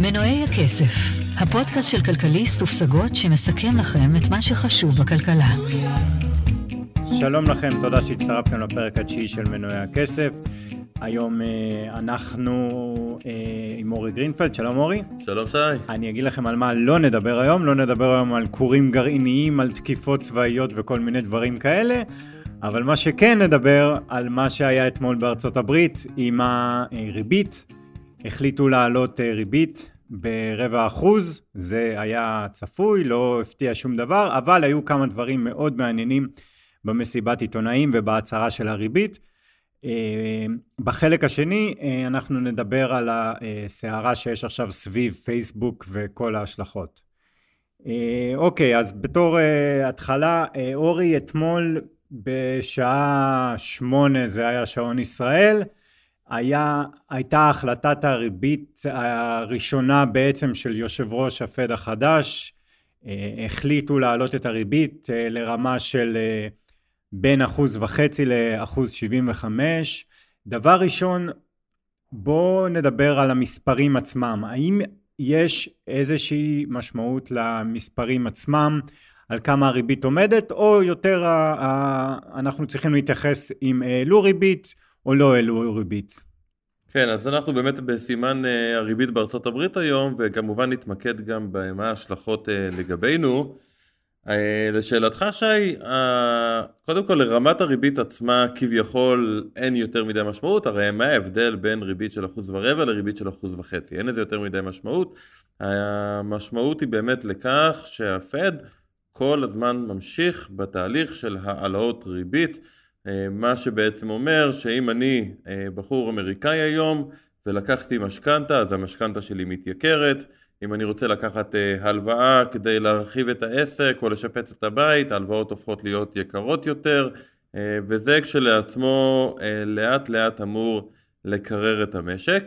מנועי הכסף, הפודקאסט של כלכליסט ופסגות שמסכם לכם את מה שחשוב בכלכלה. שלום לכם, תודה שהצטרפתם לפרק התשיעי של מנועי הכסף. היום אנחנו עם אורי גרינפלד. שלום אורי. שלום שי. אני אגיד לכם על מה לא נדבר היום. לא נדבר היום על כורים גרעיניים, על תקיפות צבאיות וכל מיני דברים כאלה. אבל מה שכן נדבר על מה שהיה אתמול בארצות הברית עם הריבית. החליטו להעלות ריבית ב0.25%, זה היה צפוי, לא הפתיע שום דבר, אבל היו כמה דברים מאוד מעניינים במסיבת עיתונאים ובהצהרה של הריבית. בחלק השני אנחנו נדבר על הסערה שיש עכשיו סביב פייסבוק וכל ההשלכות. אוקיי, אז בתור התחלה, אורי, אתמול בשעה 8, זה היה שעון ישראל, הייתה החלטת הריבית הראשונה בעצם של יושב ראש הפד החדש. החליטו להעלות את הריבית לרמה של בין 1.5% ל1.75%. דבר ראשון, בואו נדבר על המספרים עצמם. האם יש איזושהי משמעות למספרים עצמם, על כמה הריבית עומדת, או יותר אנחנו צריכים להתייחס אם העלו ריבית או לא העלו ריבית? כן, אז אנחנו באמת בסימן הריבית בארצות הברית היום, וכמובן נתמקד גם במה ההשלכות לגבינו. לשאלתך שי, קודם כל לרמת הריבית עצמה כביכול אין יותר מדי משמעות, הרי מה ההבדל בין ריבית של 1.25% לריבית של 1.5%? אין לזה יותר מדי משמעות. המשמעות היא באמת לכך שהפד כל הזמן ממשיך בתהליך של העלאות ריבית, מה שבעצם אומר שאם אני בחור אמריקאי היום ולקחתי משכנתה, אז המשכנתה שלי מתייקרת. אם אני רוצה לקחת הלוואה כדי להרחיב את העסק או לשפץ את הבית, ההלוואות הופכות להיות יקרות יותר, וזה כשלעצמו לאט לאט אמור לקרר את המשק.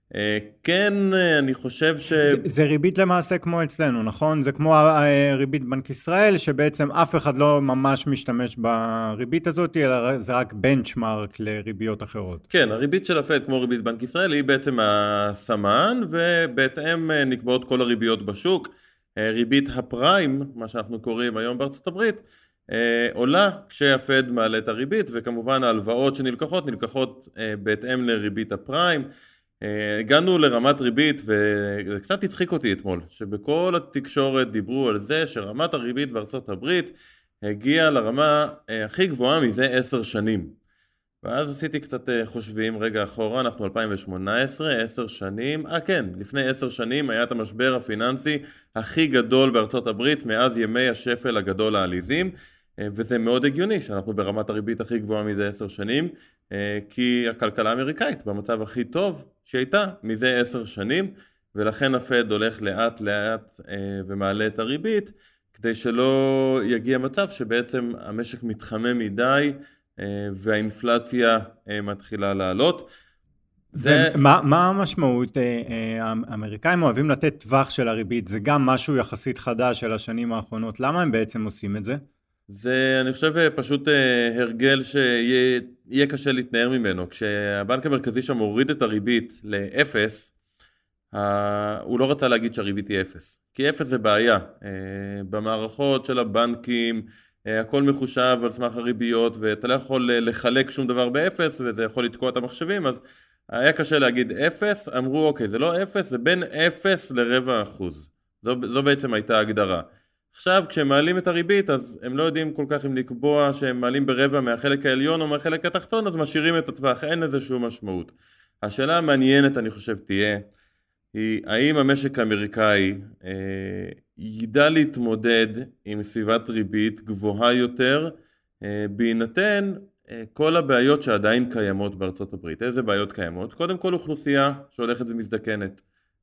כן, אני חושב זה ריבית למעשה כמו אצלנו, נכון? זה כמו ריבית בנק ישראל, שבעצם אף אחד לא ממש משתמש בריבית הזאת, אלא זה רק בנצ'מרק לריביות אחרות. כן, הריבית של הפד כמו ריבית בנק ישראל היא בעצם הסמן, ובהתאם נקבעות כל הריביות בשוק. ריבית הפריים, מה שאנחנו קוראים היום בארצות הברית, עולה כשהפד מעלה את הריבית, וכמובן ההלוואות שנלקחות נלקחות בהתאם לריבית הפריים. הגענו לרמת ריבית, וזה קצת הצחיק אותי אתמול, שבכל התקשורת דיברו על זה שרמת הריבית בארצות הברית הגיעה לרמה הכי גבוהה מזה 10 שנים. ואז עשיתי קצת חושבים, רגע אחורה, אנחנו 2018, 10 שנים, כן, לפני 10 שנים היה את המשבר הפיננסי הכי גדול בארצות הברית מאז ימי השפל הגדול העליזים, וזה מאוד הגיוני שאנחנו ברמת הריבית הכי גבוהה מזה 10 שנים, כי הכלכלה האמריקאית במצב הכי טוב שהייתה מזה 10 שנים, ולכן הפד הולך לאט לאט ומעלה את הריבית, כדי שלא יגיע מצב שבעצם המשק מתחמם מדי, והאינפלציה מתחילה לעלות. מה המשמעות? האמריקאים אוהבים לתת טווח של הריבית, זה גם משהו יחסית חדש של השנים האחרונות. למה הם בעצם עושים את זה? זה, אני חושב, פשוט הרגל שיהיה קשה להתנער ממנו. כשהבנק המרכזי שם הוריד את הריבית לאפס, הוא לא רצה להגיד שהריבית היא אפס. כי אפס זה בעיה. במערכות של הבנקים, הכל מחושב על סמך הריביות, ואתה לא יכול לחלק שום דבר באפס, וזה יכול לתקוע את המחשבים, אז היה קשה להגיד אפס. אמרו, אוקיי, זה לא אפס, זה בין אפס ל0.25%. זו בעצם הייתה הגדרה. עכשיו, כשהם מעלים את הריבית, אז הם לא יודעים כל כך אם לקבוע שהם מעלים ברבע מהחלק העליון או מהחלק התחתון, אז משאירים את הטווח, אין לזה שום משמעות. השאלה המעניינת, אני חושב, תהיה, היא האם המשק האמריקאי ידע להתמודד עם סביבת ריבית גבוהה יותר, בהינתן כל הבעיות שעדיין קיימות בארצות הברית. איזה בעיות קיימות? קודם כל אוכלוסייה שהולכת ומזדקנת.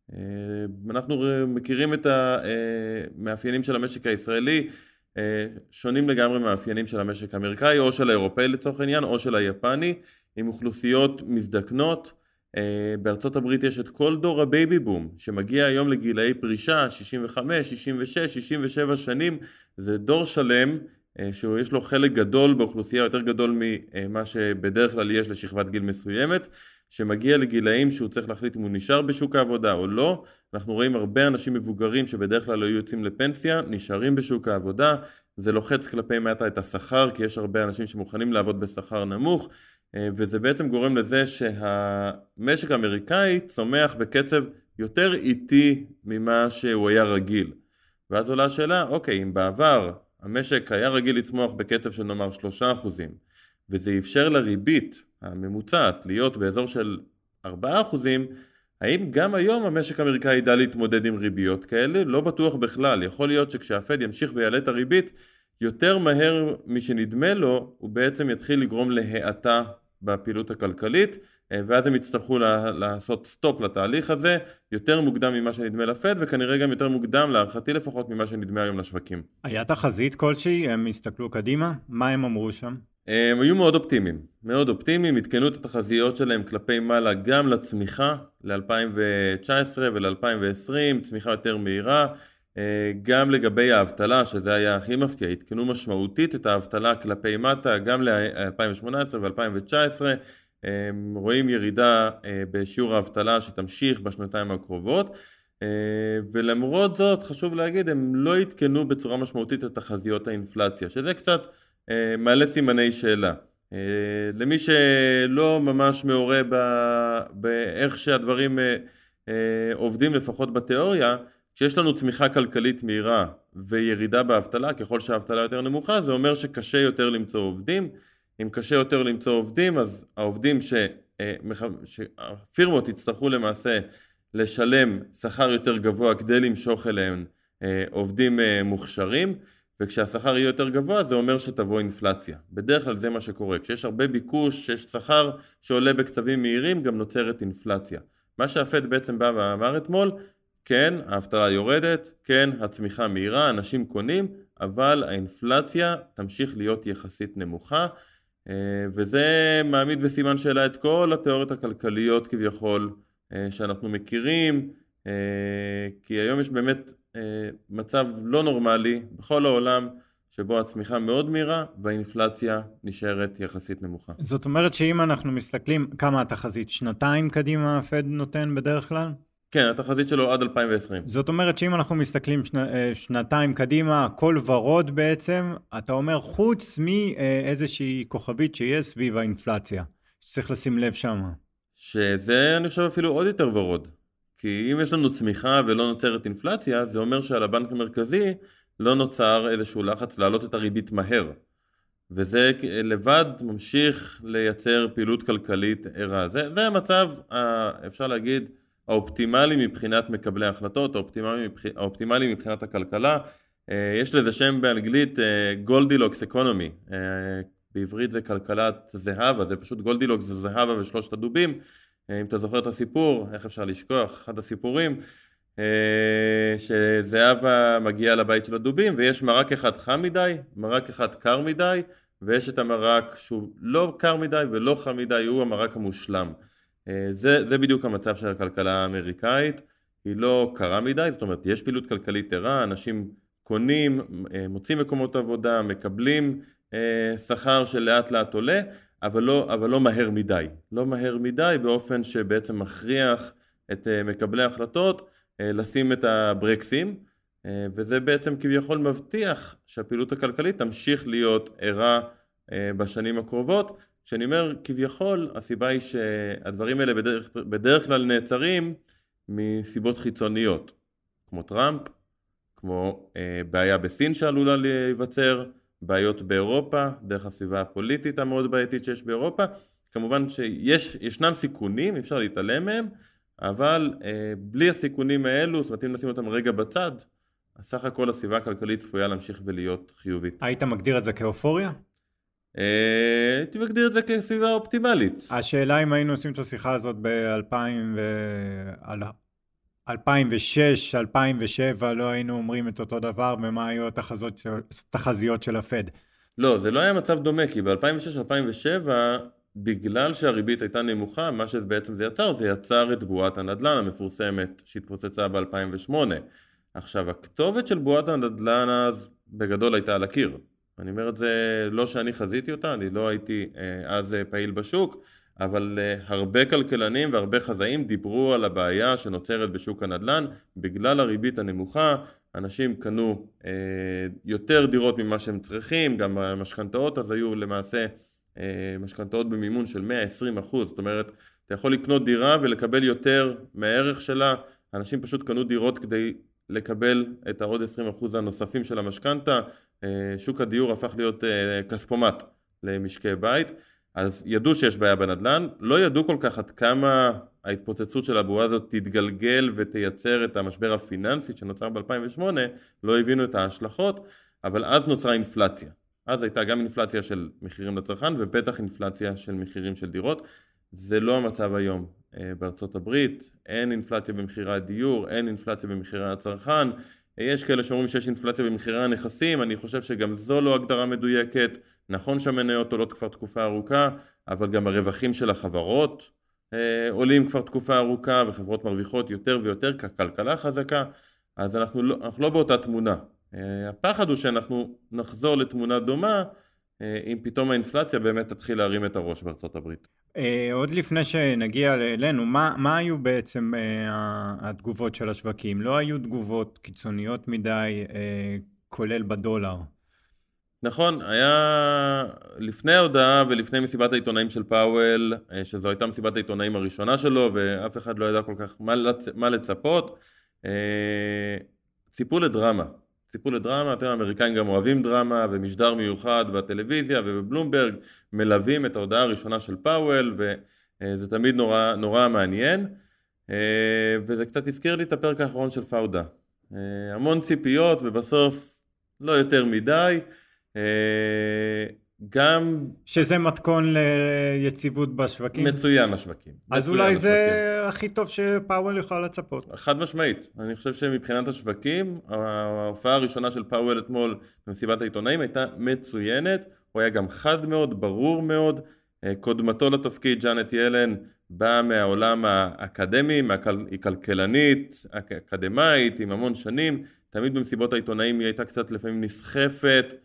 אנחנו מכירים את המאפיינים של המשק הישראלי, שונים לגמרי מהמאפיינים של המשק האמריקאי, או של האירופאי לצורך העניין, או של היפני, עם אוכלוסיות מזדקנות. בארצות הברית יש את כל דור הבייבי בום, שמגיע היום לגילאי פרישה, 65, 66, 67 שנים, זה דור שלם שיש לו חלק גדול באוכלוסייה, יותר גדול ממה שבדרך כלל יש לשכבת גיל מסוימת, שמגיע לגילאים שהוא צריך להחליט אם הוא נשאר בשוק העבודה או לא. אנחנו רואים הרבה אנשים מבוגרים שבדרך כלל לא יוצאים לפנסיה, נשארים בשוק העבודה, זה לוחץ כלפי מטה את השכר, כי יש הרבה אנשים שמוכנים לעבוד בשכר נמוך, וזה בעצם גורם לזה שהמשק האמריקאי צומח בקצב יותר איטי ממה שהוא היה רגיל. ואז עולה השאלה, אוקיי, אם בעבר המשק היה רגיל לצמוח בקצב של נאמר 3%, וזה אפשר לריבית הממוצעת להיות באזור של 4%, האם גם היום המשק האמריקאי ידע להתמודד עם ריביות כאלה? לא בטוח בכלל. יכול להיות שכשהפד ימשיך ויעלה את הריבית, יותר מהר משנדמה לו, הוא בעצם יתחיל לגרום להאטה בפעילות הכלכלית, ואז הם יצטרכו לעשות סטופ לתהליך הזה, יותר מוקדם ממה שנדמה לפד, וכנראה גם יותר מוקדם, להערכתי לפחות, ממה שנדמה היום לשווקים. היה תחזית כלשהי? הם הסתכלו קדימה? מה הם אמרו שם? הם היו מאוד אופטימיים, התקנו את התחזיות שלהם כלפי מעלה גם לצמיחה, ל-2019 ול-2020, צמיחה יותר מהירה, גם לגבי האבטלה, שזה היה הכי מפתיע, התקנו משמעותית את האבטלה כלפי מטה, גם ל-2018 ו-2019, רואים ירידה בשיעור האבטלה שתמשיך בשנתיים הקרובות, ולמרות זאת חשוב להגיד, הם לא התקנו בצורה משמעותית את תחזיות האינפלציה, שזה קצת מעלה סימני שאלה. למי שלא ממש מעורה באיך שהדברים עובדים לפחות בתיאוריה, כשיש לנו צמיחה כלכלית מהירה וירידה באבטלה, ככל שהאבטלה יותר נמוכה, זה אומר שקשה יותר למצוא עובדים. אם קשה יותר למצוא עובדים, אז העובדים שהפירמות יצטרכו למעשה לשלם שכר יותר גבוה כדי למשוך אליהם עובדים מוכשרים, וכשהשכר יהיה יותר גבוה זה אומר שתבוא אינפלציה. בדרך כלל זה מה שקורה. כשיש הרבה ביקוש, כשיש שכר שעולה בקצבים מהירים, גם נוצרת אינפלציה. מה שהפד בעצם בא ואמר אתמול, כן, האבטלה יורדת, כן, הצמיחה מהירה, אנשים קונים, אבל האינפלציה תמשיך להיות יחסית נמוכה, וזה מעמיד בסימן שאלה את כל התיאוריות הכלכליות כביכול שאנחנו מכירים, כי היום יש באמת מצב לא נורמלי בכל העולם, שבו הצמיחה מאוד מהירה והאינפלציה נשארת יחסית נמוכה. זאת אומרת שאם אנחנו מסתכלים כמה התחזית, שנתיים קדימה הפד נותן בדרך כלל? כן, התחזית שלו עד 2020. זאת אומרת שאם אנחנו מסתכלים שנתיים קדימה, הכל ורוד בעצם, אתה אומר חוץ מאיזושהי כוכבית שיש סביב האינפלציה, שצריך לשים לב שם. שזה אני חושב אפילו עוד יותר ורוד. כי אם יש לנו צמיחה ולא נוצרת אינפלציה, זה אומר שעל הבנק המרכזי לא נוצר איזשהו לחץ להעלות את הריבית מהר. וזה לבד ממשיך לייצר פעילות כלכלית ערה. זה המצב, אפשר להגיד, האופטימלי מבחינת מקבלי ההחלטות, האופטימלי מבחינת הכלכלה. יש לזה שם באנגלית גולדילוקס אקונומי. בעברית זה כלכלת זהבה, זה פשוט גולדילוקס זה זהבה ושלושת הדובים. אם אתה זוכר את הסיפור, איך אפשר לשכוח? אחד הסיפורים, שזהבה מגיעה לבית של הדובים, ויש מרק אחד חם מדי, מרק אחד קר מדי, ויש את המרק שהוא לא קר מדי ולא חם מדי, הוא המרק המושלם. זה בדיוק המצב של הכלכלה האמריקאית, היא לא קרה מדי, זאת אומרת, יש פעילות כלכלית ערה, אנשים קונים, מוצאים מקומות עבודה, מקבלים שכר שלאט לאט עולה, אבל לא מהר מדי. לא מהר מדי באופן שבעצם מכריח את מקבלי ההחלטות לשים את הברקסים, וזה בעצם כביכול מבטיח שהפעילות הכלכלית תמשיך להיות ערה בשנים הקרובות. כשאני אומר כביכול, הסיבה היא שהדברים האלה בדרך כלל נעצרים מסיבות חיצוניות, כמו טראמפ, כמו בעיה בסין שעלולה להיווצר, בעיות באירופה, דרך הסביבה הפוליטית המאוד בעייתית שיש באירופה. כמובן שישנם סיכונים, אפשר להתעלם מהם, אבל בלי הסיכונים האלו, זאת אומרת אם נשים אותם רגע בצד, סך הכל הסביבה הכלכלית צפויה להמשיך ולהיות חיובית. היית מגדיר את זה כאופוריה? הייתי מגדיר את זה כסביבה אופטימלית. השאלה אם היינו עושים את השיחה הזאת ב-2006, 2007, לא היינו אומרים את אותו דבר, ומה היו התחזיות של הפד? לא, זה לא היה מצב דומה, כי ב-2006-2007, בגלל שהריבית הייתה נמוכה, מה שבעצם זה יצר את בועת הנדל"ן המפורסמת שהתפוצצה ב-2008. עכשיו, הכתובת של בועת הנדל"ן אז בגדול הייתה על הקיר. אני אומר את זה לא שאני חזיתי אותה, אני לא הייתי אז פעיל בשוק, אבל הרבה כלכלנים והרבה חזאים דיברו על הבעיה שנוצרת בשוק הנדל"ן, בגלל הריבית הנמוכה, אנשים קנו יותר דירות ממה שהם צריכים, גם המשכנתאות אז היו למעשה משכנתאות במימון של 120%, זאת אומרת, אתה יכול לקנות דירה ולקבל יותר מהערך שלה, אנשים פשוט קנו דירות כדי לקבל את העוד 20% הנוספים של המשכנתה, שוק הדיור הפך להיות כספומט למשקי בית, אז ידעו שיש בעיה בנדל"ן, לא ידעו כל כך עד כמה ההתפוצצות של הבועה הזאת תתגלגל ותייצר את המשבר הפיננסי שנוצר ב-2008, לא הבינו את ההשלכות, אבל אז נוצרה אינפלציה. אז הייתה גם אינפלציה של מחירים לצרכן ובטח אינפלציה של מחירים של דירות. זה לא המצב היום בארצות הברית, אין אינפלציה במחירי הדיור, אין אינפלציה במחירי הצרכן, יש כאלה שאומרים שיש אינפלציה במחירי הנכסים, אני חושב שגם זו לא הגדרה מדויקת, נכון שהמניות עולות כבר תקופה ארוכה, אבל גם הרווחים של החברות עולים כבר תקופה ארוכה, וחברות מרוויחות יותר ויותר ככלכלה חזקה, אז אנחנו לא באותה תמונה. הפחד הוא שאנחנו נחזור לתמונה דומה, אם פתאום האינפלציה באמת תתחיל להרים את הראש בארצות הברית. עוד לפני שנגיע אלינו, מה היו בעצם התגובות של השווקים? לא היו תגובות קיצוניות מדי, כולל בדולר. נכון, היה לפני ההודעה ולפני מסיבת העיתונאים של פאוול, שזו הייתה מסיבת העיתונאים הראשונה שלו, ואף אחד לא ידע כל כך מה לצפות, ציפו לדרמה. אתם האמריקאים גם אוהבים דרמה, ומשדר מיוחד בטלוויזיה ובבלומברג, מלווים את ההודעה הראשונה של פאוול, וזה תמיד נורא מעניין, וזה קצת הזכיר לי את הפרק האחרון של פאודה. המון ציפיות, ובסוף לא יותר מדי, גם... שזה מתכון ליציבות בשווקים? מצוין השווקים. אז אולי זה הכי טוב שפאוול יכול לצפות. חד משמעית. אני חושב שמבחינת השווקים, ההופעה הראשונה של פאוול אתמול במסיבת העיתונאים הייתה מצוינת, הוא היה גם חד מאוד, ברור מאוד, קודמתו לתפקיד ג'אנט ילן באה מהעולם האקדמי, היא כלכלנית, אקדמאית עם המון שנים, תמיד במסיבות העיתונאים היא הייתה קצת לפעמים נסחפת,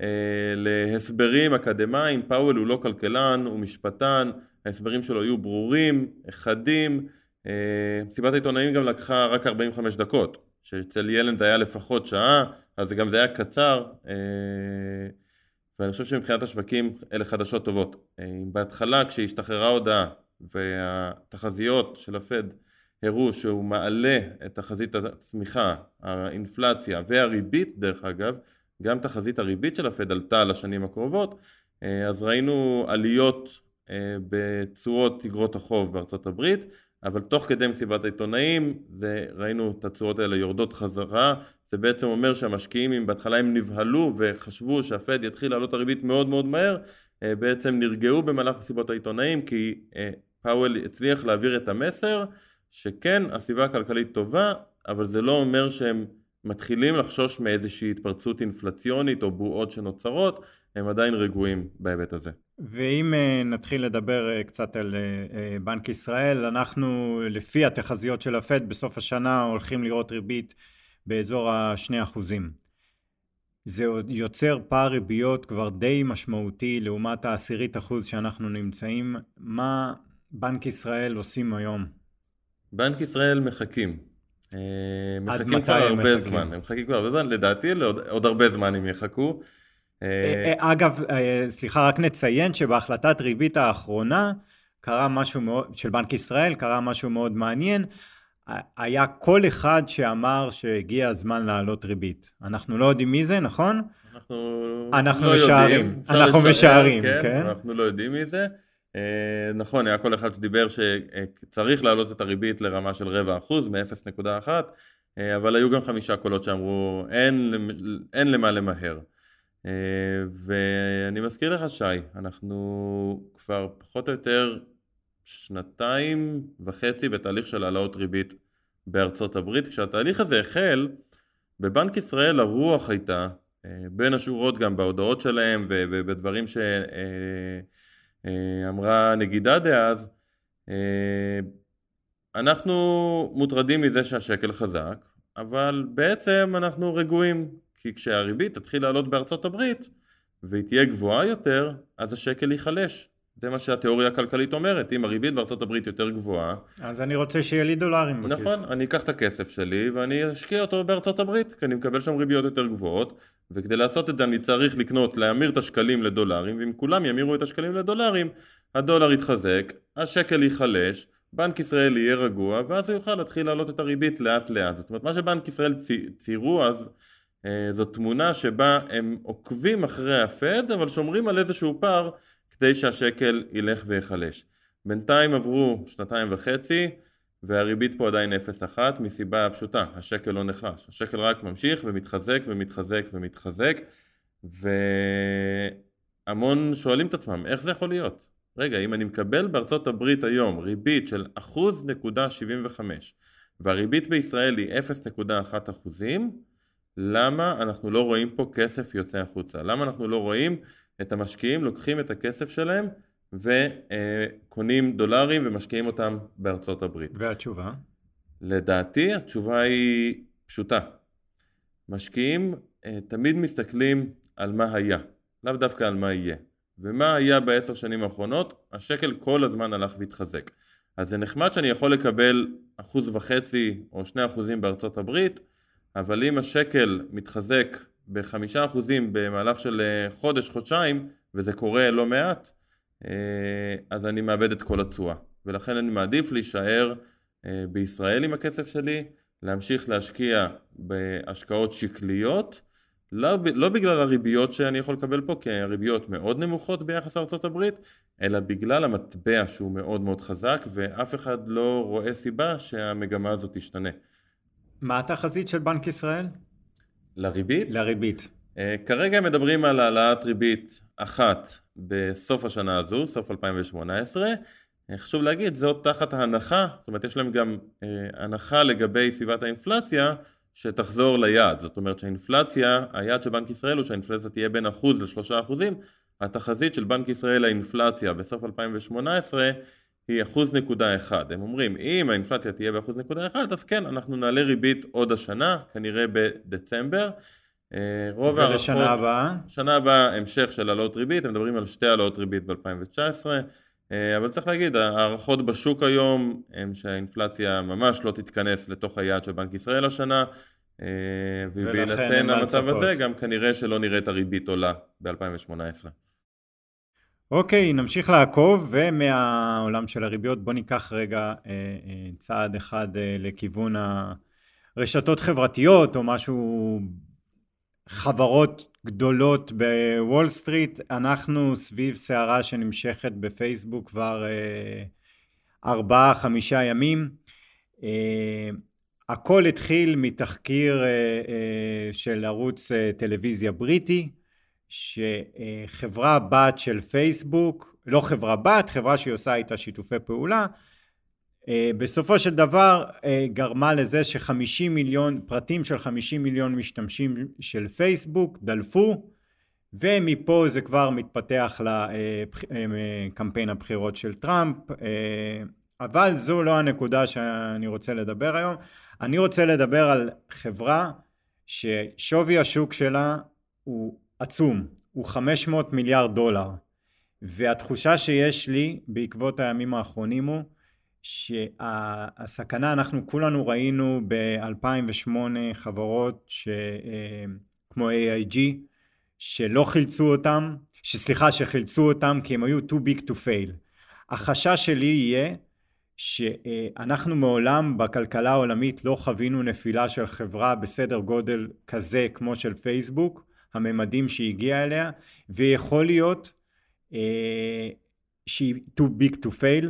להסברים אקדמיים, פאוול הוא לא כלכלן, הוא משפטן, ההסברים שלו היו ברורים, חדים, מסיבת העיתונאים גם לקחה רק 45 דקות, שאצל ילן זה היה לפחות שעה, אז גם זה היה קצר, ואני חושב שמבחינת השווקים אלה חדשות טובות. בהתחלה כשהשתחררה הודעה והתחזיות של הפד הראו שהוא מעלה את תחזית הצמיחה, האינפלציה והריבית דרך אגב, גם תחזית הריבית של הפד עלתה לשנים הקרובות, אז ראינו עליות בצורות תגרות החוב בארצות הברית, אבל תוך כדי מסיבת העיתונאים, ראינו את הצורות האלה יורדות חזרה, זה בעצם אומר שהמשקיעים, אם בהתחלה הם נבהלו וחשבו שהפד יתחיל לעלות הריבית מאוד מאוד מהר, בעצם נרגעו במהלך מסיבות העיתונאים, כי פאוול הצליח להעביר את המסר, שכן, הסביבה הכלכלית טובה, אבל זה לא אומר שהם מתחילים לחשוש מאיזושהי התפרצות אינפלציונית או בועות שנוצרות, הם עדיין רגועים בהיבט הזה. ואם נתחיל לדבר קצת על בנק ישראל, אנחנו לפי התחזיות של הפד בסוף השנה הולכים לראות ריבית באזור ה2%. זה יוצר פער ריביות כבר די משמעותי לעומת ה10% שאנחנו נמצאים. מה בנק ישראל עושים היום? בנק ישראל מחכים כבר הרבה זמן, הם מחכים כבר הרבה זמן, לדעתי עוד הרבה זמן הם יחכו. אגב, סליחה, רק נציין שבהחלטת ריבית האחרונה קרה משהו מאוד, של בנק ישראל, קרה משהו מאוד מעניין, היה כל אחד שאמר שהגיע הזמן לעלות ריבית. אנחנו לא יודעים מי זה, נכון? אנחנו משערים. אנחנו משערים, כן? אנחנו לא יודעים מי זה. נכון, היה כל אחד שדיבר שצריך להעלות את הריבית לרמה של 0.25%, מ-0.1, אבל היו גם 5 קולות שאמרו אין למה למהר. ואני מזכיר לך שי, אנחנו כבר פחות או יותר 2.5 בתהליך של העלאות ריבית בארצות הברית. כשהתהליך הזה החל, בבנק ישראל הרוח הייתה, בין השורות גם בהודעות שלהם ובדברים שאמרה נגידה דאז, אנחנו מוטרדים מזה שהשקל חזק, אבל בעצם אנחנו רגועים, כי כשהריבית תתחיל לעלות בארצות הברית, והיא תהיה גבוהה יותר, אז השקל ייחלש. זה מה שהתיאוריה הכלכלית אומרת, אם הריבית בארצות הברית יותר גבוהה. אז אני רוצה שיהיה לי דולרים בכיס. נכון, אני אקח את הכסף שלי ואני אשקיע אותו בארצות הברית, כי אני מקבל שם ריביות יותר גבוהות, וכדי לעשות את זה אני צריך להמיר את השקלים לדולרים, ואם כולם ימירו את השקלים לדולרים, הדולר יתחזק, השקל ייחלש, בנק ישראל יהיה רגוע, ואז הוא יוכל להתחיל לעלות את הריבית לאט לאט. זאת אומרת, מה שבנק ישראל ציירו אז, זאת תמונה שבה הם עוקבים אחרי הפד, אבל שומרים על איזשהו פער, כדי שהשקל ילך ויחלש. בינתיים עברו 2.5, והריבית פה עדיין 0.1, מסיבה פשוטה, השקל לא נחלש. השקל רק ממשיך ומתחזק ומתחזק ומתחזק, והמון שואלים את עצמם, איך זה יכול להיות? רגע, אם אני מקבל בארצות הברית היום ריבית של 1.75%, והריבית בישראל היא 0.1%, למה אנחנו לא רואים פה כסף יוצא החוצה? למה אנחנו לא רואים את המשקיעים לוקחים את הכסף שלהם וקונים דולרים ומשקיעים אותם בארצות הברית? והתשובה? לדעתי התשובה היא פשוטה. משקיעים תמיד מסתכלים על מה היה, לאו דווקא על מה יהיה. ומה היה ב10 שנים האחרונות? השקל כל הזמן הלך והתחזק. אז זה נחמד שאני יכול לקבל 1.5% או 2% בארצות הברית, אבל אם השקל מתחזק ב5% במהלך של חודש, חודשיים, וזה קורה לא מעט, אז אני מאבד את כל התשואה. ולכן אני מעדיף להישאר בישראל עם הכסף שלי, להמשיך להשקיע בהשקעות שקליות, לא בגלל הריביות שאני יכול לקבל פה, כי הריביות מאוד נמוכות ביחס לארצות הברית, אלא בגלל המטבע שהוא מאוד מאוד חזק, ואף אחד לא רואה סיבה שהמגמה הזאת תשתנה. מה התחזית של בנק ישראל? לריבית? לריבית. כרגע מדברים על העלאת ריבית אחת בסוף השנה הזו, סוף 2018. חשוב להגיד, זה עוד תחת ההנחה, זאת אומרת יש להם גם הנחה לגבי סביבת האינפלציה, שתחזור ליעד. זאת אומרת שהאינפלציה, היעד של בנק ישראל הוא שהאינפלציה תהיה בין 1% ל3%. התחזית של בנק ישראל לאינפלציה בסוף 2018 היא 1.1. הם אומרים, אם האינפלציה תהיה ב1.1, אז כן, אנחנו נעלה ריבית עוד השנה, כנראה בדצמבר. ולשנה הבאה? שנה הבאה המשך של העלאות ריבית, הם מדברים על 2 העלאות ריבית ב-2019, אבל צריך להגיד, הערכות בשוק היום הם שהאינפלציה ממש לא תתכנס לתוך היעד של בנק ישראל השנה, ובהינתן המצב הזה גם כנראה שלא נראה את הריבית עולה ב-2018. אוקיי, נמשיך לעקוב, ומהעולם של הריביות בוא ניקח רגע צעד אחד לכיוון הרשתות חברתיות או משהו, חברות גדולות בוול סטריט. אנחנו סביב סערה שנמשכת בפייסבוק כבר 4-5 ימים. הכל התחיל מתחקיר של ערוץ טלוויזיה בריטי, שחברה בת של פייסבוק, לא חברה בת, חברה שהיא עושה איתה שיתופי פעולה, בסופו של דבר גרמה לזה ש50 מיליון, פרטים של 50 מיליון משתמשים של פייסבוק דלפו, ומפה זה כבר מתפתח לקמפיין הבחירות של טראמפ, אבל זו לא הנקודה שאני רוצה לדבר היום. אני רוצה לדבר על חברה ששווי השוק שלה הוא עצום, הוא $500 מיליארד, והתחושה שיש לי בעקבות הימים האחרונים הוא שהסכנה, אנחנו כולנו ראינו ב-2008 חברות כמו AIG שלא חילצו אותם, שחילצו אותם כי הם היו too big to fail. החשש שלי יהיה שאנחנו מעולם בכלכלה העולמית לא חווינו נפילה של חברה בסדר גודל כזה כמו של פייסבוק, הממדים שהגיע אליה, ויכול להיות שהיא too big to fail.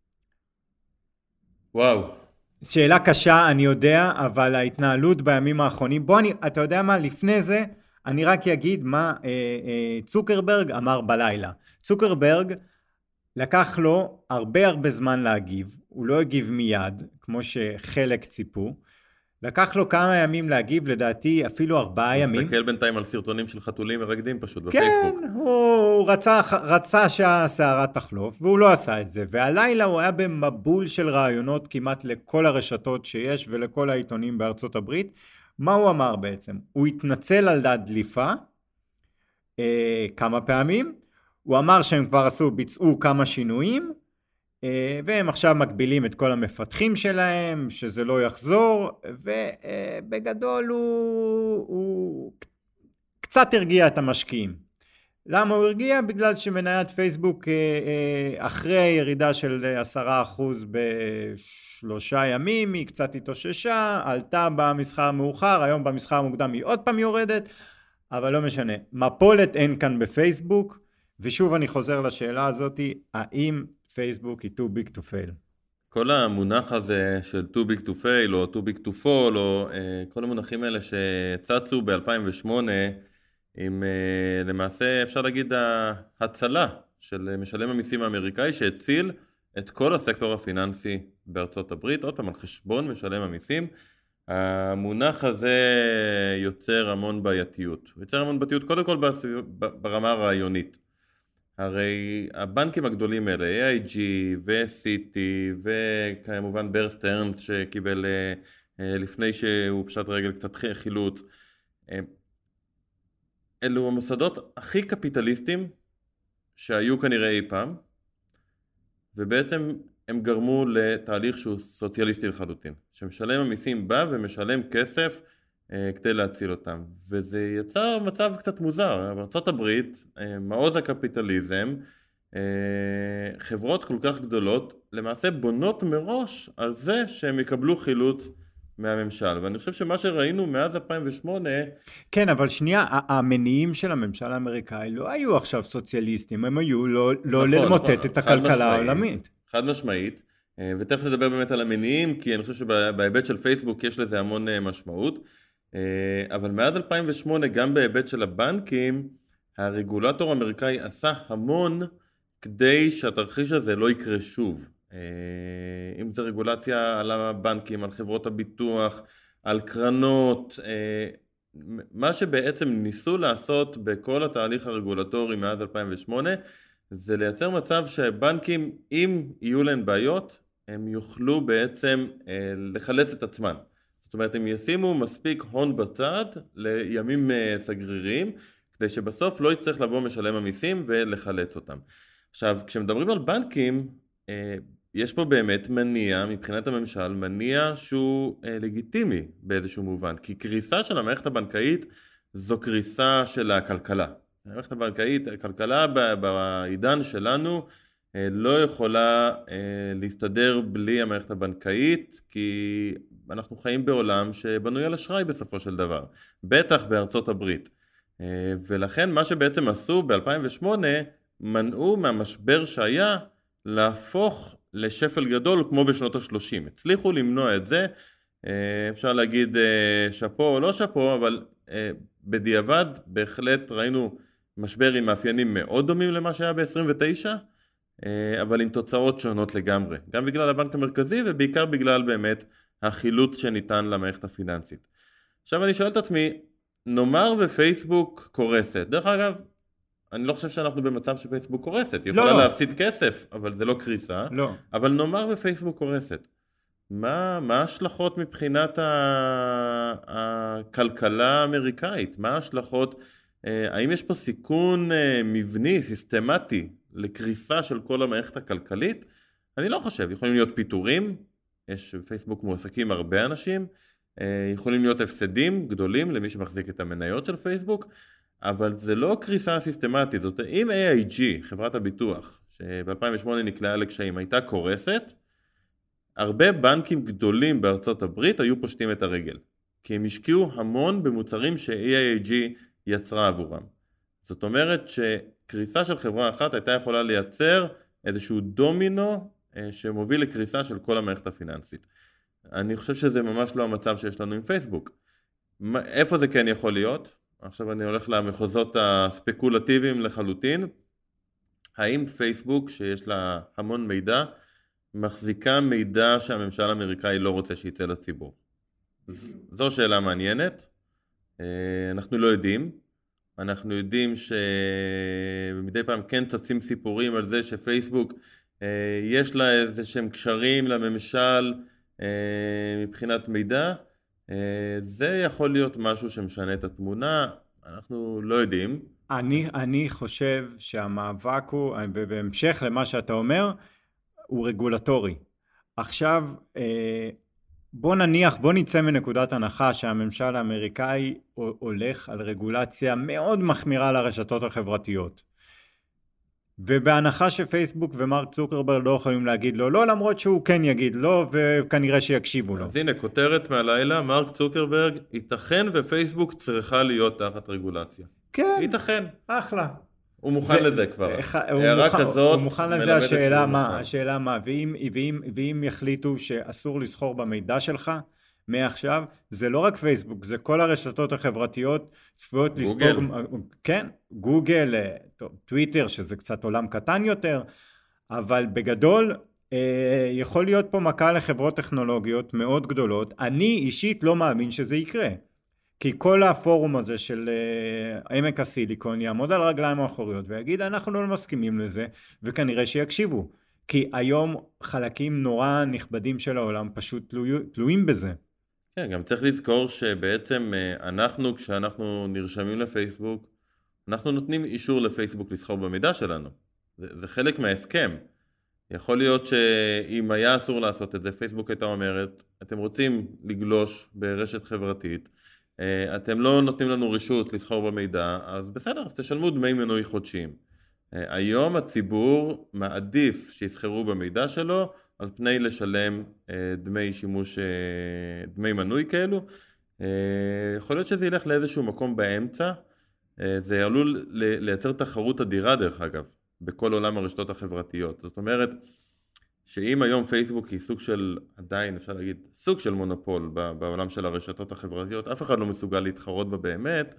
וואו. שאלה קשה, אני יודע, אבל ההתנהלות בימים האחרונים, אתה יודע מה, לפני זה, אני רק אגיד מה צוקרברג אמר בלילה. צוקרברג לקח לו הרבה זמן להגיב, הוא לא הגיב מיד, כמו שחלק ציפו, לקח לו כמה ימים להגיב, לדעתי אפילו 4 ימים. מסתכל בינתיים על סרטונים של חתולים מרקדים פשוט בפייסבוק. כן, הוא רצה שהסערה תחלוף, והוא לא עשה את זה. והלילה הוא היה במבול של רעיונות כמעט לכל הרשתות שיש, ולכל העיתונים בארצות הברית. מה הוא אמר בעצם? הוא התנצל על הדליפה, כמה פעמים. הוא אמר שהם כבר ביצעו כמה שינויים, והם עכשיו מגבילים את כל המפתחים שלהם, שזה לא יחזור, ובגדול הוא קצת הרגיע את המשקיעים. למה הוא הרגיע? בגלל שמניית פייסבוק אחרי הירידה של 10% ב3 ימים, היא קצת התאוששה, עלתה במסחר המאוחר, היום במסחר המוקדם היא עוד פעם יורדת, אבל לא משנה. מפולת אין כאן בפייסבוק, ושוב אני חוזר לשאלה הזאת, האם פייסבוק היא too big to fail? כל המונח הזה של too big to fail או too big to fall, או כל המונחים האלה שצצו ב-2008, עם למעשה אפשר להגיד ההצלה של משלם המיסים האמריקאי שהציל את כל הסקטור הפיננסי בארצות הברית, עוד פעם על חשבון משלם המיסים. המונח הזה יוצר המון בעייתיות. הוא יוצר המון בעייתיות קודם כל ברמה הרעיונית. הרי הבנקים הגדולים האלה, AIG ו-CT וכמובן בר סטרנס שקיבל לפני שהוא פשט רגל קצת חילוץ, אלו המוסדות הכי קפיטליסטים שהיו כנראה אי פעם, ובעצם הם גרמו לתהליך שהוא סוציאליסטי לחלוטין, שמשלם המיסים בא ומשלם כסף כדי להציל אותם, וזה יצר מצב קצת מוזר. בארצות הברית, מעוז הקפיטליזם, חברות כל כך גדולות למעשה בונות מראש על זה שהם יקבלו חילוץ מהממשל, ואני חושב שמה שראינו מאז 2008... כן, אבל שנייה, המניעים של הממשל האמריקאי לא היו עכשיו סוציאליסטים, הם היו לא למוטט את הכלכלה העולמית. חד משמעית, ותכף נדבר באמת על המניעים, כי אני חושב שבהיבט של פייסבוק יש לזה המון משמעות, אבל מאז 2008 גם בהיבט של הבנקים, הרגולטור האמריקאי עשה המון כדי שהתרחיש הזה לא יקרה שוב. אם זה רגולציה על הבנקים, על חברות הביטוח, על קרנות, מה שבעצם ניסו לעשות בכל התהליך הרגולטורי מאז 2008, זה לייצר מצב שבנקים, אם יהיו להם בעיות, הם יוכלו בעצם לחלץ את עצמם. זאת אומרת, הם ישימו מספיק הון בצד לימים סגרירים, כדי שבסוף לא יצטרך לבוא משלם המיסים ולחלץ אותם. עכשיו, כשמדברים על בנקים, יש פה באמת מניע, מבחינת הממשל, מניע שהוא לגיטימי באיזשהו מובן, כי קריסה של המערכת הבנקאית זו קריסה של הכלכלה. המערכת הבנקאית, הכלכלה בעידן שלנו לא יכולה להסתדר בלי המערכת הבנקאית, כי אנחנו חיים בעולם שבנוי על אשראי בסופו של דבר, בטח בארצות הברית. ולכן מה שבעצם עשו ב-2008, מנעו מהמשבר שהיה להפוך לשפל גדול כמו בשנות ה-30. הצליחו למנוע את זה, אפשר להגיד שפו או לא שפו, אבל בדיעבד בהחלט ראינו משבר עם מאפיינים מאוד דומים למה שהיה ב-29, אבל עם תוצאות שונות לגמרי, גם בגלל הבנק המרכזי ובעיקר בגלל באמת החילוץ שניתן למערכת הפיננסית. עכשיו אני שואל את עצמי, נאמר ופייסבוק קורסת, דרך אגב, אני לא חושב שאנחנו במצב שפייסבוק קורסת, היא יכולה להפסיד כסף, אבל זה לא קריסה, אבל נאמר ופייסבוק קורסת, מה ההשלכות מבחינת הכלכלה האמריקאית? מה ההשלכות, האם יש פה סיכון מבני, סיסטמטי, לקריסה של כל המערכת הכלכלית? אני לא חושב, יכולים להיות פיטורים, יש בפייסבוק מועסקים הרבה אנשים, יכולים להיות הפסדים גדולים למי שמחזיק את המניות של פייסבוק, אבל זה לא קריסה סיסטמטית. זאת אם AIG, חברת הביטוח, שב-2008 נקלעה לקשיים, הייתה קורסת, הרבה בנקים גדולים בארצות הברית היו פושטים את הרגל, כי הם השקיעו המון במוצרים ש-AIG יצרה עבורם. זאת אומרת שקריסה של חברה אחת הייתה יכולה לייצר איזשהו דומינו שמוביל לקריסה של כל המערכת הפיננסית. אני חושב שזה ממש לא המצב שיש לנו עם פייסבוק. איפה זה כן יכול להיות? עכשיו אני הולך למחוזות הספקולטיביים לחלוטין. האם פייסבוק, שיש לה המון מידע, מחזיקה מידע שהממשל האמריקאי לא רוצה שיצא לציבור? זו שאלה מעניינת. אנחנו לא יודעים. אנחנו יודעים שמדי פעם כן צצים סיפורים על זה שפייסבוק יש לה איזה שהם קשרים לממשל מבחינת מידע. זה יכול להיות משהו שמשנה את התמונה, אנחנו לא יודעים. אני חושב שהמאבק הוא, ובהמשך למה שאתה אומר, הוא רגולטורי. עכשיו, בוא נצא מנקודת הנחה שהממשל האמריקאי הולך על רגולציה מאוד מחמירה לרשתות החברתיות. ובהנחה שפייסבוק ומרק צוקרברג לא יכולים להגיד לו לא, למרות שהוא כן יגיד לא, וכנראה שיקשיבו לו. אז הנה, כותרת מהלילה, מרק צוקרברג, ייתכן ופייסבוק צריכה להיות תחת רגולציה. כן. ייתכן. אחלה. הוא מוכן לזה כבר. הערה כזאת, הוא מוכן לזה, השאלה מה, ואם יחליטו שאסור לסחור במידע שלך, מעכשיו, זה לא רק פייסבוק, זה כל הרשתות החברתיות צפויות לספוג, כן, גוגל, טוויטר, שזה קצת עולם קטן יותר, אבל בגדול, יכול להיות פה מכה לחברות טכנולוגיות מאוד גדולות. אני אישית לא מאמין שזה יקרה, כי כל הפורום הזה של עמק הסיליקון יעמוד על רגליים האחוריות ויגיד אנחנו לא מסכימים לזה, וכנראה שיקשיבו, כי היום חלקים נורא נכבדים של העולם פשוט תלויים בזה. כן, גם צריך לזכור שבעצם אנחנו, כשאנחנו נרשמים לפייסבוק, אנחנו נותנים אישור לפייסבוק לסחור במידע שלנו. זה חלק מההסכם. יכול להיות שאם היה אסור לעשות את זה, פייסבוק הייתה אומרת, אתם רוצים לגלוש ברשת חברתית, אתם לא נותנים לנו רשות לסחור במידע, אז בסדר, אז תשלמו דמי מנוי חודשיים. היום הציבור מעדיף שיסחרו במידע שלו, על פני לשלם דמי שימוש, דמי מנוי כאלו. יכול להיות שזה ילך לאיזשהו מקום באמצע, זה עלול לייצר תחרות אדירה דרך אגב, בכל עולם הרשתות החברתיות. זאת אומרת, שאם היום פייסבוק היא סוג של, עדיין אפשר להגיד, סוג של מונופול בעולם של הרשתות החברתיות, אף אחד לא מסוגל להתחרות בה באמת,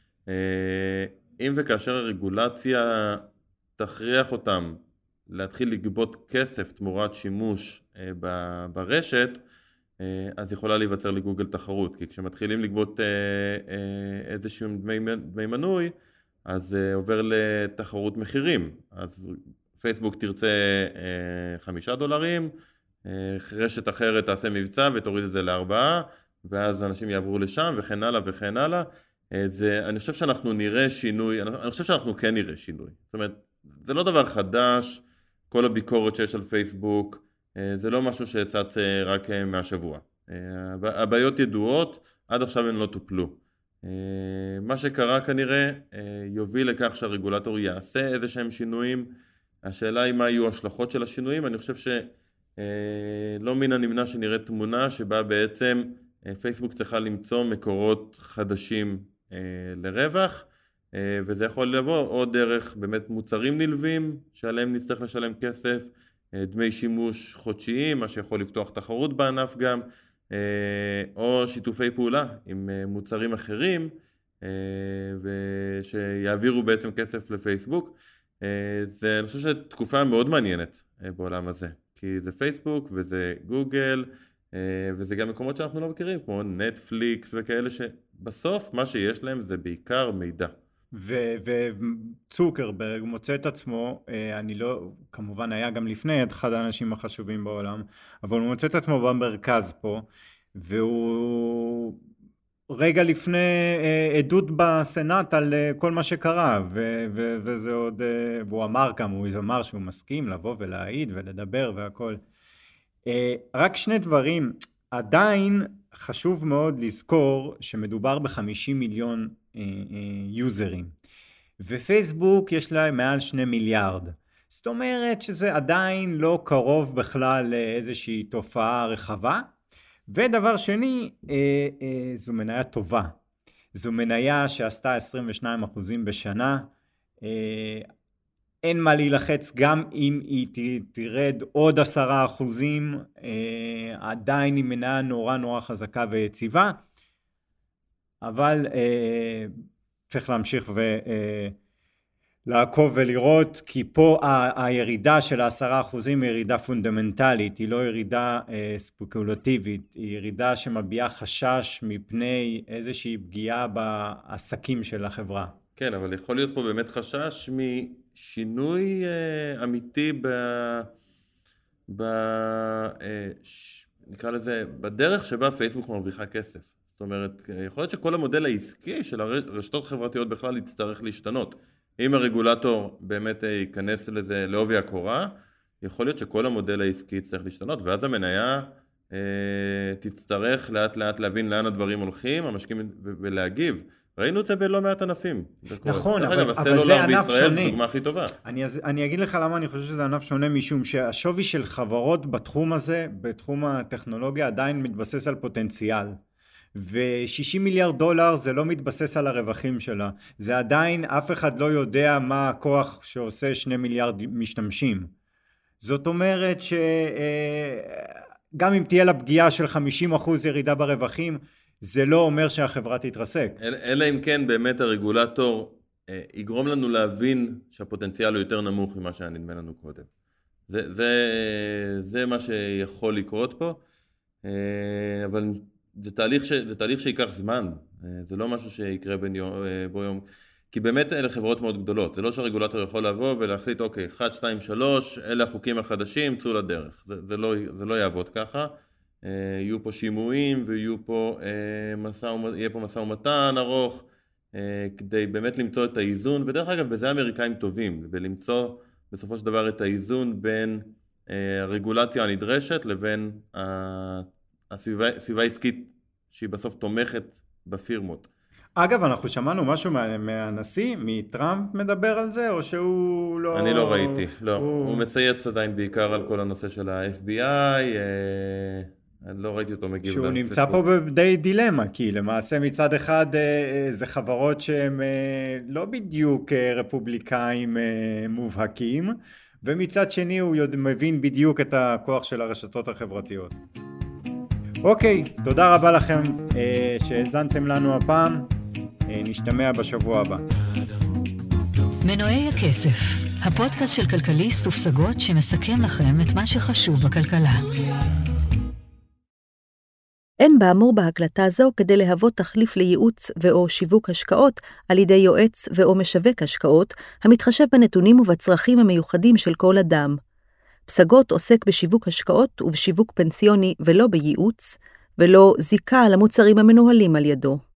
אם וכאשר הרגולציה תכריח אותם להתחיל לגבות כסף תמורת שימוש ברשת, אז יכולה להיווצר לגוגל תחרות, כי כשמתחילים לגבות איזשהו דמי מנוי, אז עובר לתחרות מחירים, אז פייסבוק תרצה $5, רשת אחרת תעשה מבצע ותוריד את זה ל4, ואז אנשים יעברו לשם וכן הלאה וכן הלאה. אני חושב שאנחנו נראה שינוי, אני חושב שאנחנו כן נראה שינוי, זאת אומרת, זה לא דבר חדש, כל הביקורת שיש על פייסבוק, זה לא משהו שצץ רק מהשבוע. הבעיות ידועות, עד עכשיו הן לא טופלו. מה שקרה כנראה יוביל לכך שהרגולטור יעשה איזה שהם שינויים. השאלה היא מה יהיו השלכות של השינויים. אני חושב שלא מן הנמנע שנראה תמונה שבה בעצם פייסבוק צריכה למצוא מקורות חדשים לרווח, וזה יכול לבוא או דרך באמת מוצרים נלווים שעליהם נצטרך לשלם כסף, דמי שימוש חודשיים, מה שיכול לפתוח תחרות בענף גם, או שיתופי פעולה עם מוצרים אחרים, ושיעבירו בעצם כסף לפייסבוק. אני חושב שזו תקופה מאוד מעניינת בעולם הזה, כי זה פייסבוק וזה גוגל, וזה גם מקומות שאנחנו לא מכירים, כמו נטפליקס וכאלה, שבסוף מה שיש להם זה בעיקר מידע. וצוקרברג מוצא את עצמו, אני לא, כמובן היה גם לפני אחד האנשים החשובים בעולם, אבל הוא מוצא את עצמו במרכז פה, והוא רגע לפני עדות בסנאט על כל מה שקרה, וזה עוד, והוא אמר כמה, הוא אמר שהוא מסכים לבוא ולהעיד ולדבר והכל. רק שני דברים, עדיין חשוב מאוד לזכור שמדובר ב50 מיליון יוזרים, ופייסבוק יש לה מעל 2 מיליארד. זאת אומרת שזה עדיין לא קרוב בכלל לאיזושהי תופעה רחבה. ודבר שני, זו מניה טובה. זו מניה שעשתה 22% בשנה. אין מה להילחץ, גם אם היא תרד עוד 10%, עדיין היא מניה נורא נורא חזקה ויציבה. אבל צריך להמשיך ולעקוב ולראות, כי פה הירידה של 10% היא ירידה פונדמנטלית, היא לא ירידה ספקולטיבית, היא ירידה שמביעה חשש מפני איזושהי פגיעה בעסקים של החברה. כן, אבל יכול להיות פה באמת חשש משינוי אמיתי נקרא לזה, בדרך שבה פייסבוק מרוויחה כסף. זאת אומרת, יכול להיות שכל המודל העסקי של הרשתות חברתיות בכלל יצטרך להשתנות. אם הרגולטור באמת ייכנס לזה לעובי הקורה, יכול להיות שכל המודל העסקי יצטרך להשתנות, ואז המניה תצטרך לאט לאט להבין לאן הדברים הולכים, המשקיעים ולהגיב. ראינו את זה בלא מעט ענפים. נכון, אבל זה ענף הסלולר שונה. בישראל זו דוגמה הכי טובה. אני אגיד לך למה אני חושב שזה ענף שונה, משום שהשווי של חברות בתחום הזה, בתחום הטכנולוגיה, עדיין מתבסס על פוטנציאל. ו$60 מיליארד זה לא מתבסס על הרווחים שלה. זה עדיין, אף אחד לא יודע מה הכוח שעושה 2 מיליארד משתמשים. זאת אומרת שגם אם תהיה לה פגיעה של 50% ירידה ברווחים, זה לא אומר שהחברה תתרסק. אלא אם כן באמת הרגולטור יגרום לנו להבין שהפוטנציאל הוא יותר נמוך ממה שהיה נדמה לנו קודם. זה מה שיכול לקרות פה, אבל זה תהליך שיקח זמן, זה לא משהו שיקרה בו יום, כי באמת אלה חברות מאוד גדולות, זה לא שהרגולטור יכול לבוא ולהחליט, אוקיי, 1, 2, 3, אלה החוקים החדשים, צאו לדרך, זה לא יעבוד ככה, יהיו פה שימועים ויהיה פה משא ומתן ארוך, כדי באמת למצוא את האיזון, ודרך אגב בזה האמריקאים טובים, ולמצוא בסופו של דבר את האיזון בין הרגולציה הנדרשת לבין הסביבה העסקית שהיא בסוף תומכת בפירמות. אגב, אנחנו שמענו משהו מהנשיא, מטראמפ מדבר על זה, או שהוא לא... אני לא ראיתי, לא. הוא מצייץ עדיין בעיקר על כל הנושא של ה-FBI, אני לא ראיתי אותו מגיב. שהוא נמצא פה בדי דילמה, כי למעשה מצד אחד זה חברות שהן לא בדיוק רפובליקאים מובהקים, ומצד שני הוא מבין בדיוק את הכוח של הרשתות החברתיות. אוקיי, תודה רבה לכם שהזנתם לנו הפעם, נשתמע בשבוע הבא. מנועי הכסף, הפודקאסט של כלכליסט ופסגות שמסכם לכם את מה שחשוב בכלכלה. אין באמור בהקלטה זו כדי להוות תחליף לייעוץ ואו שיווק השקעות על ידי יועץ ואו משווק השקעות, המתחשב בנתונים ובצרכים המיוחדים של כל אדם. פסגות עוסק בשיווק השקעות ובשיווק פנסיוני ולא בייעוץ, ולא זיקה על המוצרים המנוהלים על ידו.